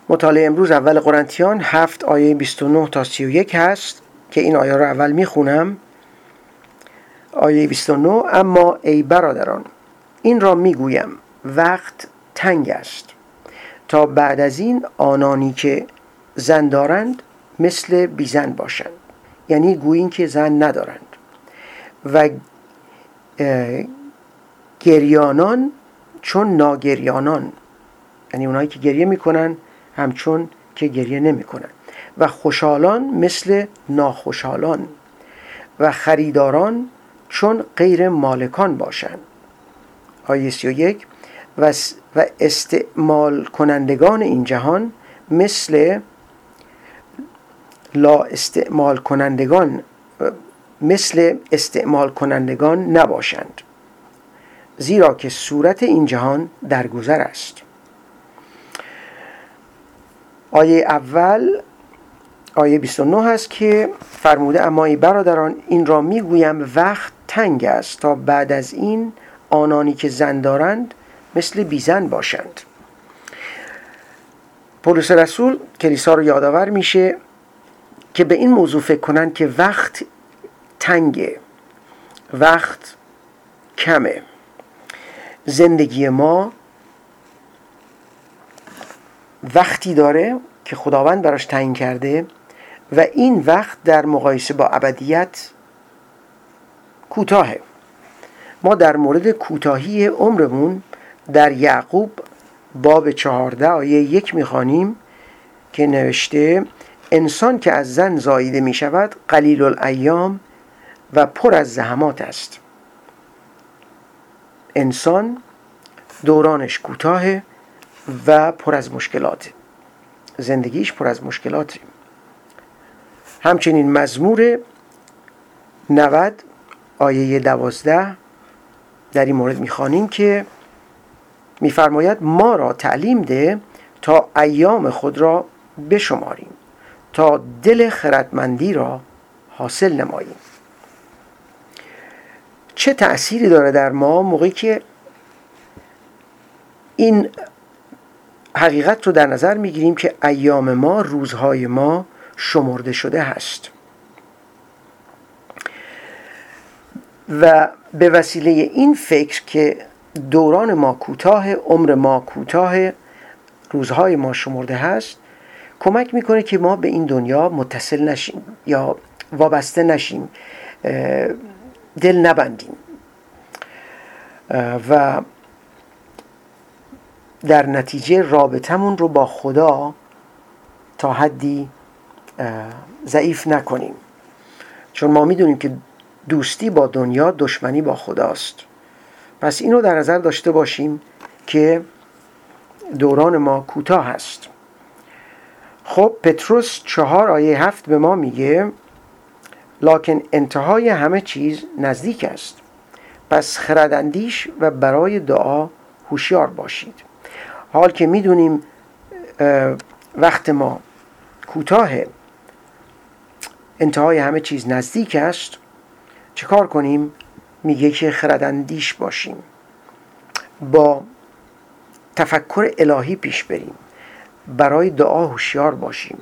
مطالعه امروز اول قرنتیان 7 آیه 29 تا 31 هست که این آیه رو اول میخونم. آیه 29: اما ای برادران، این را میگویم وقت تنگ است تا بعد از این آنانی که زن دارند مثل بیزن باشند، یعنی گویین که زن ندارند، و گریانان چون ناگریانان، یعنی اونایی که گریه میکنن همچون که گریه نمیکنن، و خوشحالان مثل ناخوشحالان، و خریداران چون غیر مالکان باشند. آیه 31: و استعمال کنندگان این جهان مثل استعمال کنندگان نباشند، زیرا که صورت این جهان درگذر است. آیه اول آیه 29 هست که فرموده اما ای برادران، این را میگویم وقت تنگ است تا بعد از این آنانی که زن دارند مثل بیزن باشند. پولس رسول کلیسا رو یادآور میشه که به این موضوع فکر کنند که وقت تنگه، وقت کمه. زندگی ما وقتی داره که خداوند براش تعیین کرده و این وقت در مقایسه با ابدیت کوتاهه. ما در مورد کوتاهی عمرمون در یعقوب باب 14 آیه 1 میخوانیم که نوشته انسان که از زن زاییده میشود قلیل الایام و پر از زحمات است. انسان دورانش کوتاهه و پر از مشکلاته، زندگیش پر از مشکلاته. همچنین مزمور 90 آیه 12 در این مورد میخوانیم که میفرماید ما را تعلیم ده تا ایام خود را بشماریم، تا دل خردمندی را حاصل نماییم. چه تأثیری داره در ما موقعی که این حقیقت رو در نظر میگیریم که ایام ما، روزهای ما شمرده شده هست و به وسیله این فکر که دوران ما کوتاه، عمر ما کوتاه، روزهای ما شمرده هست، کمک میکنه که ما به این دنیا متصل نشیم یا وابسته نشیم، دل نبندیم و در نتیجه رابطمون رو با خدا تا حدی ضعیف نکنیم، چون ما میدونیم که دوستی با دنیا دشمنی با خداست. پس اینو در نظر داشته باشیم که دوران ما کوتاه هست. خب پتروس 4 آیه 7 به ما میگه لکن انتهای همه چیز نزدیک است، پس خرداندیش و برای دعا هوشیار باشید. حال که میدونیم وقت ما کوتاهه، انتهای همه چیز نزدیک است، چه کار کنیم؟ میگه که خرداندیش باشیم، با تفکر الهی پیش بریم، برای دعا هوشیار باشیم.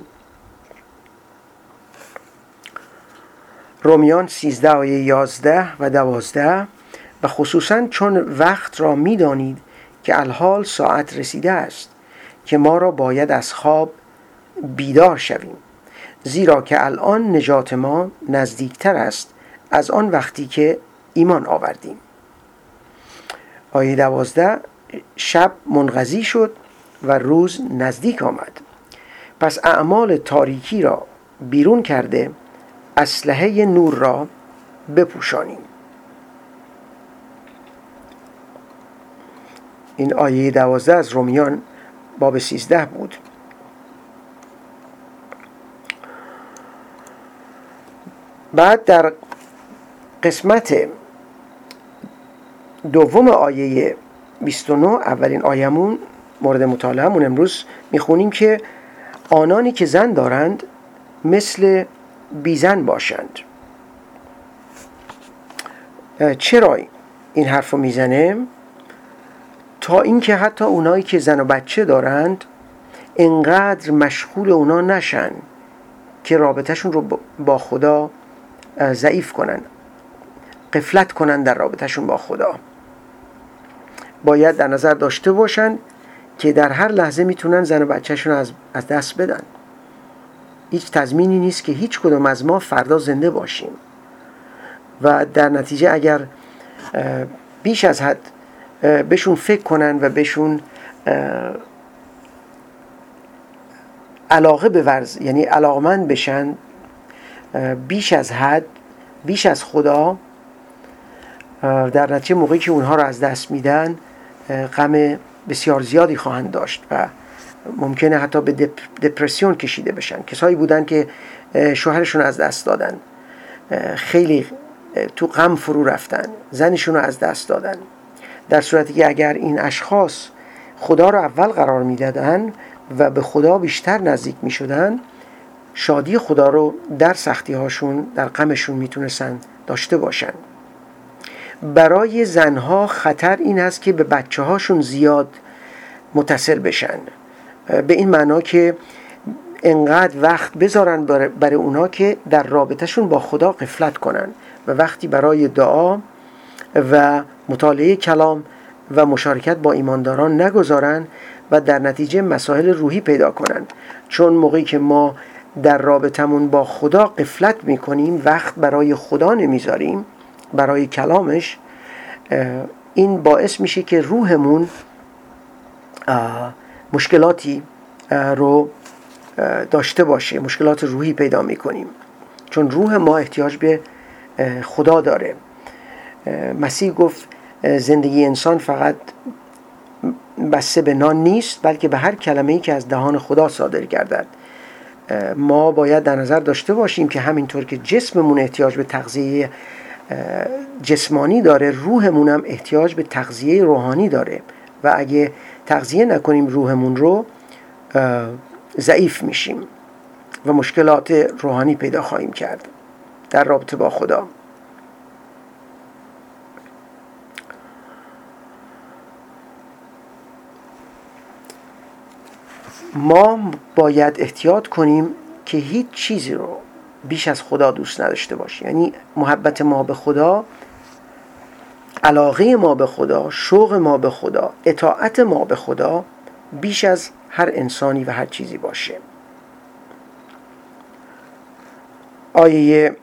رومیان 13 آیه 11 و 12: و خصوصا چون وقت را میدانید که الحال ساعت رسیده است که ما را باید از خواب بیدار شویم، زیرا که الان نجات ما نزدیکتر است از آن وقتی که ایمان آوردیم. آیه 12: شب منقضی شد و روز نزدیک آمد، پس اعمال تاریکی را بیرون کرده اسلحه نور را بپوشانیم. این آیه 12 از رومیان باب 13 بود. بعد در قسمت دوم آیه 29 اولین آیمون مورد مطالعه‌مون امروز میخونیم که آنانی که زن دارند مثل بیزن باشند. چرا این حرف رو میزنه؟ تا اینکه حتی اونایی که زن و بچه دارند انقدر مشغول اونا نشن که رابطهشون رو با خدا ضعیف کنن، غفلت کنن در رابطهشون با خدا. باید در نظر داشته باشن که در هر لحظه میتونن زن و بچهشون از دست بدن. هیچ تضمینی نیست که هیچ کدوم از ما فردا زنده باشیم و در نتیجه اگر بیش از حد بهشون فکر کنن و بهشون علاقه بورز، یعنی علاقمند بشن بیش از حد، بیش از خدا، در نتیجه موقعی که اونها رو از دست میدن غم بسیار زیادی خواهند داشت و ممکنه حتی به دپرسیون کشیده بشن. کسایی بودن که شوهرشون از دست دادن، خیلی تو غم فرو رفتن، زنشون رو از دست دادن. در صورتی که اگر این اشخاص خدا رو اول قرار میدادن و به خدا بیشتر نزدیک میشدن، شادی خدا رو در سختی هاشون، در غمشون میتونستن داشته باشن. برای زنها خطر این است که به بچه هاشون زیاد متصل بشن، به این معنا که انقدر وقت بذارن برای اونا که در رابطهشون با خدا غفلت کنن و وقتی برای دعا و مطالعه کلام و مشارکت با ایمانداران نگذارن و در نتیجه مسائل روحی پیدا کنن. چون موقعی که ما در رابطمون با خدا غفلت میکنیم، وقت برای خدا نمیذاریم، برای کلامش، این باعث میشه که روحمون مشکلاتی رو داشته باشه، مشکلات روحی پیدا میکنیم، چون روح ما احتیاج به خدا داره. مسیح گفت زندگی انسان فقط بسته به نان نیست، بلکه به هر کلمه‌ای که از دهان خدا صادر گردد. ما باید در نظر داشته باشیم که همینطور که جسممون احتیاج به تغذیه جسمانی داره، روحمون هم احتیاج به تغذیه روحانی داره و اگه تغذیه نکنیم روحمون رو، ضعیف میشیم و مشکلات روحانی پیدا خواهیم کرد در رابطه با خدا. ما باید احتیاط کنیم که هیچ چیزی رو بیش از خدا دوست نداشته باشیم. یعنی محبت ما به خدا، علاقه ما به خدا، شوق ما به خدا، اطاعت ما به خدا بیش از هر انسانی و هر چیزی باشه. آیه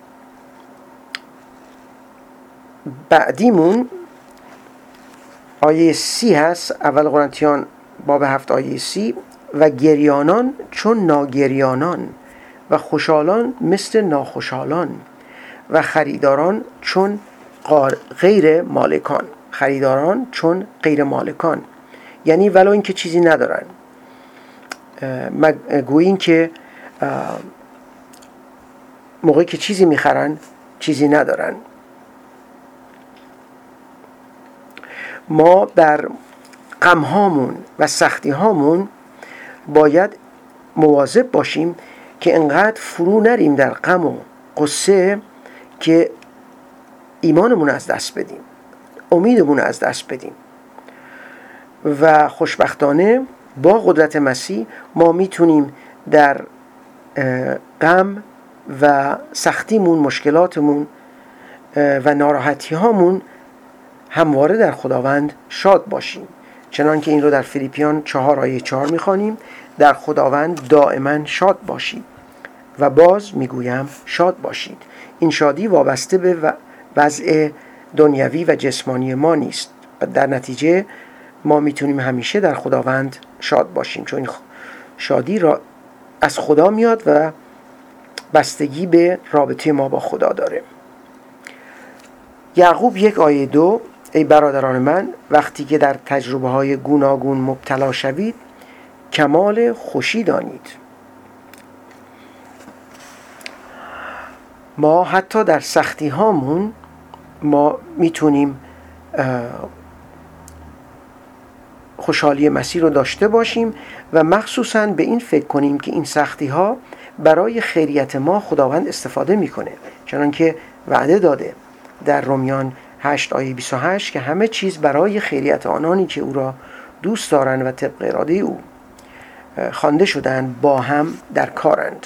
بعدیمون آیه 30 هست، اول قرنتیان باب 7 آیه 30: و گریانان چون ناگریانان و خوشحالان مثل ناخوشحالان و خریداران چون غیر مالکان. خریداران چون غیر مالکان یعنی ولو اینکه چیزی ندارن، گویین که موقعی که چیزی میخرن چیزی ندارن. ما در غمهامون و سختیهامون باید مواظب باشیم که انقدر فرو نریم در غم و غصه که ایمانمون از دست بدیم، امیدمون از دست بدیم. و خوشبختانه با قدرت مسیح ما میتونیم در غم و سختیمون، مشکلاتمون و ناراحتی هامون همواره در خداوند شاد باشیم، چنان که این رو در فیلیپیان 4 آیه 4 میخوانیم: در خداوند دائما شاد باشید. و باز میگویم شاد باشید. این شادی وابسته به وضع دنیوی و جسمانی ما نیست و در نتیجه ما میتونیم همیشه در خداوند شاد باشیم، چون این شادی را از خدا میاد و بستگی به رابطه ما با خدا داره. یعقوب 1 آیه 2: ای برادران من، وقتی که در تجربه های گوناگون مبتلا شوید کمال خوشی دانید. ما حتی در سختی هامون ما میتونیم خوشحالی مسیح رو داشته باشیم و مخصوصاً به این فکر کنیم که این سختی ها برای خیریت ما خداوند استفاده میکنه، چنانکه وعده داده در رومیان 8 آیه 28 که همه چیز برای خیریت آنانی که او را دوست دارند و طبق اراده او. خوانده شدن با هم در کارند.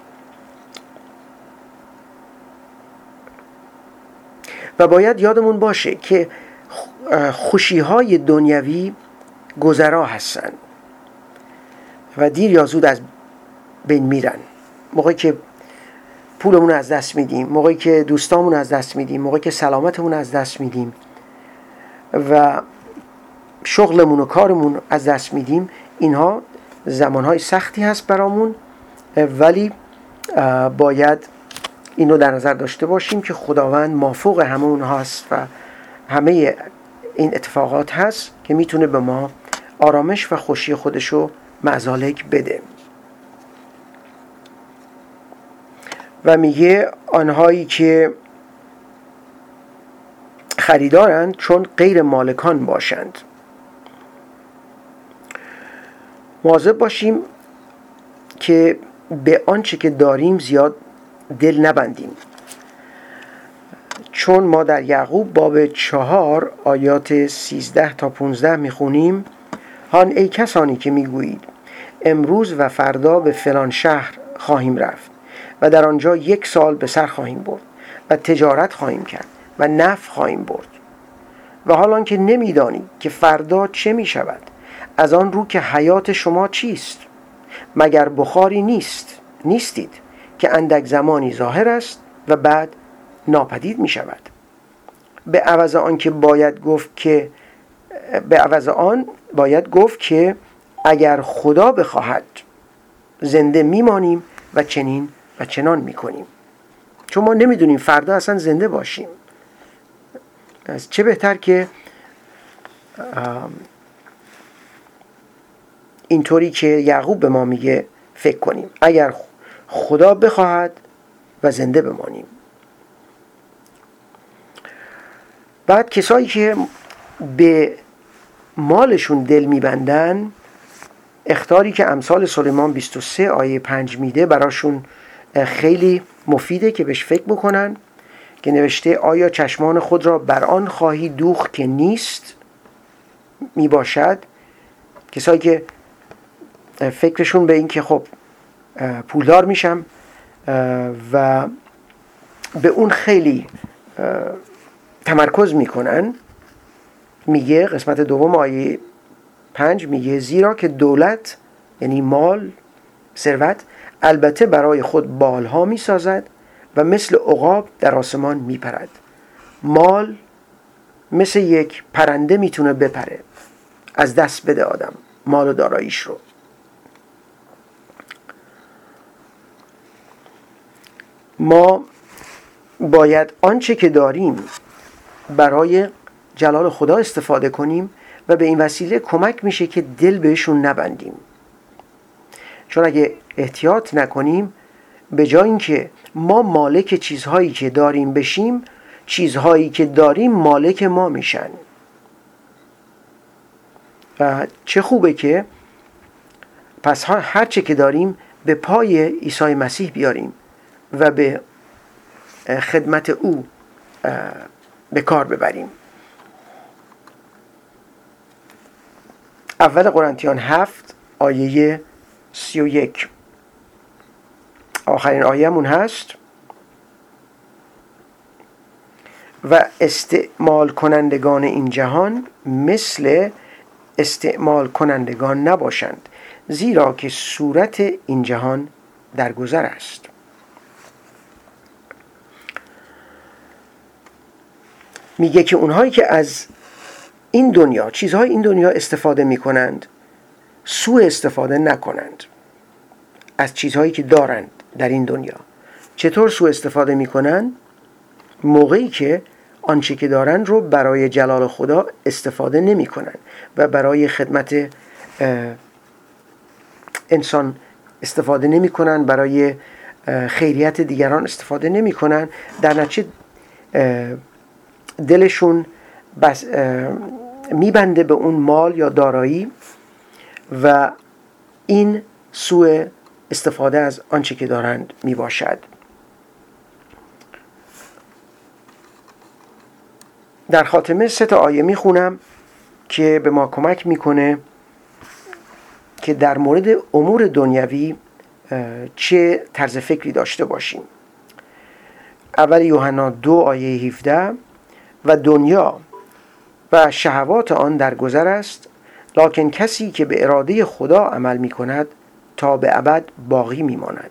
و باید یادمون باشه که خوشی‌های دنیوی گذرا هستن و دیر یا زود از بین میرن. موقعی که پولمون از دست میدیم، موقعی که دوستامون از دست میدیم، موقعی که سلامتمون از دست میدیم و شغلمون و کارمون از دست میدیم، اینها زمانهای سختی هست برامون، ولی باید اینو در نظر داشته باشیم که خداوند مافوق همه اونها هست و همه این اتفاقات هست که میتونه به ما آرامش و خوشی خودشو مزالک بده. و میگه آنهایی که خریدارند چون غیر مالکان باشند. مواظب باشیم که به آنچه که داریم زیاد دل نبندیم، چون ما در یعقوب باب 4 آیات 13 تا 15 میخونیم: هان ای کسانی که میگویید امروز و فردا به فلان شهر خواهیم رفت و در آنجا 1 سال به سر خواهیم برد و تجارت خواهیم کرد و نفع خواهیم برد، و حالان که نمیدانید که فردا چه می شود، از آن رو که حیات شما چیست؟ مگر بخاری نیستید که اندک زمانی ظاهر است و بعد ناپدید می شود. به عوض آن باید گفت که اگر خدا بخواهد زنده میمانیم و چنین و چنان میکنیم. چون ما نمیدونیم فردا اصلا زنده باشیم. از چه بهتر که اینطوری که یعقوب به ما میگه فکر کنیم، اگر خدا بخواهد و زنده بمانیم. بعد کسایی که به مالشون دل میبندن، اخطاری که امثال سلیمان 23 آیه 5 میده براشون خیلی مفیده که بهش فکر بکنن، که نوشته آیا چشمان خود را بر آن خواهی دوخت که نیست میباشد. کسایی که فکرشون به این که خب پولدار میشم و به اون خیلی تمرکز میکنن، میگه قسمت دوم آیه 5 میگه زیرا که دولت یعنی مال، ثروت، البته برای خود بالها میسازد و مثل عقاب در آسمان میپرد. مال مثل یک پرنده میتونه بپره، از دست بده آدم مال و داراییش رو. ما باید آنچه که داریم برای جلال خدا استفاده کنیم و به این وسیله کمک میشه که دل بهشون نبندیم. چون اگه احتیاط نکنیم، به جای اینکه ما مالک چیزهایی که داریم بشیم، چیزهایی که داریم مالک ما میشن. و چه خوبه که پس هر چه که داریم به پای عیسی مسیح بیاریم و به خدمت او به کار ببریم. اول قرنتیان 7 آیه 31 آخرین آیه‌مون هست: و استعمال کنندگان این جهان مثل استعمال کنندگان نباشند، زیرا که صورت این جهان در گذر است. میگه که اونهایی که از این دنیا، چیزهای این دنیا استفاده میکنند، سوء استفاده نکنند از چیزهایی که دارند در این دنیا. چطور سوء استفاده میکنند؟ موقعی که آنچه که دارند رو برای جلال خدا استفاده نمیکنند و برای خدمت انسان استفاده نمیکنند، برای خیریت دیگران استفاده نمیکنند. در نتیجه دلشون بس میبنده به اون مال یا دارایی و این سوء استفاده از آنچه که دارند میباشد. در خاتمه 3 آیه میخونم که به ما کمک میکنه که در مورد امور دنیوی چه طرز فکری داشته باشیم. اول یوحنا 2 آیه 17: و دنیا و شهوات آن در گذر است، لکن کسی که به اراده خدا عمل می کند تا به ابد باقی می ماند.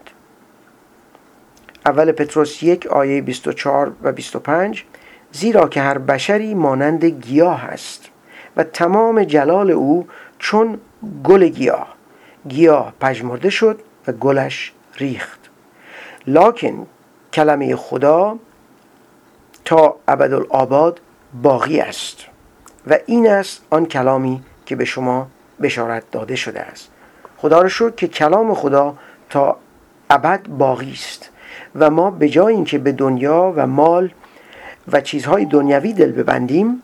اول پتروس 1 آیه 24 و 25: زیرا که هر بشری مانند گیاه است و تمام جلال او چون گل گیاه پژمرده شد و گلش ریخت، لکن کلمه خدا تا ابدالآباد باقی است و این است آن کلامی که به شما بشارت داده شده است. خدا را شکر که کلام خدا تا ابد باقی است و ما به جای اینکه به دنیا و مال و چیزهای دنیوی دل ببندیم،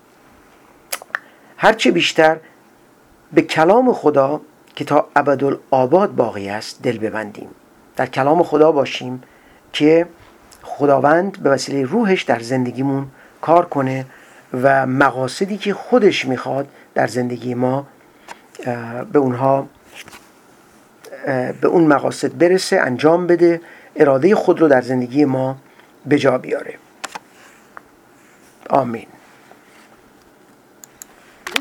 هرچه بیشتر به کلام خدا که تا ابدالآباد باقی است دل ببندیم. در کلام خدا باشیم که خداوند به وسیله روحش در زندگیمون کار کنه و مقاصدی که خودش میخواد در زندگی ما به اون مقاصد برسه، انجام بده، اراده خود رو در زندگی ما به جا بیاره. آمین.